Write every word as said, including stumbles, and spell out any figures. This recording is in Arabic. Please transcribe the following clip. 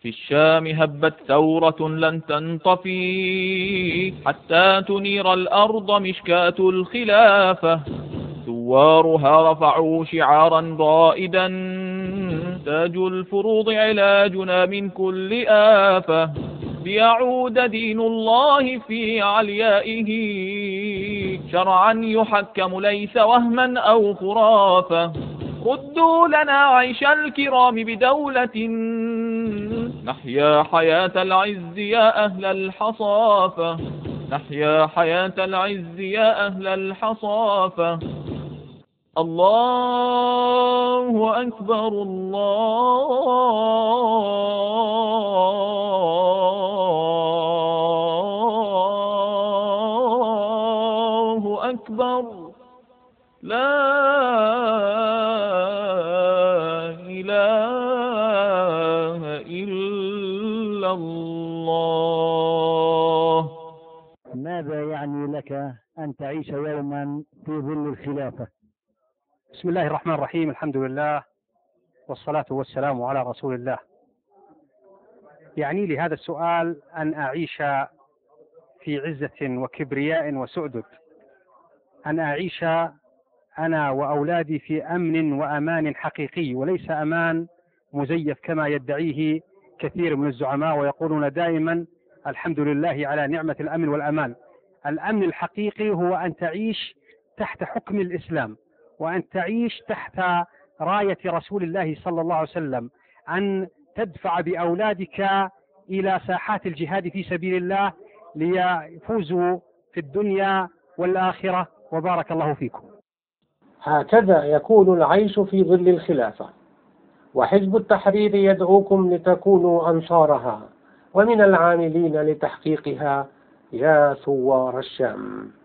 في الشام هبت ثورة لن تنطفي حتى تنير الأرض مشكاة الخلافة. ثوارها رفعوا شعارا رائدا تاج الفروض علاجنا من كل آفة. ليعود دين الله في عليائه شرعا يحكم ليس وهما أو خرافة. ردوا لنا عيش الكرام بدولة نحيا حياة العز يا أهل الحصافة. نحيا حياة العز يا أهل الحصافة. الله أكبر الله أكبر. لا إله إلا الله. ماذا يعني لك أن تعيش يوما في ظل الخلافة؟ بسم الله الرحمن الرحيم. الحمد لله والصلاة والسلام على رسول الله. يعني لي هذا السؤال أن أعيش في عزة وكبرياء وسؤدد، أن أعيش أنا وأولادي في أمن وأمان حقيقي، وليس أمان مزيف كما يدعيه كثير من الزعماء ويقولون دائما الحمد لله على نعمة الأمن والأمان. الأمن الحقيقي هو أن تعيش تحت حكم الإسلام، وأن تعيش تحت راية رسول الله صلى الله عليه وسلم، أن تدفع بأولادك إلى ساحات الجهاد في سبيل الله ليفوزوا في الدنيا والآخرة، وبارك الله فيكم. هكذا يكون العيش في ظل الخلافة، وحزب التحرير يدعوكم لتكونوا أنصارها ومن العاملين لتحقيقها يا ثوار الشام.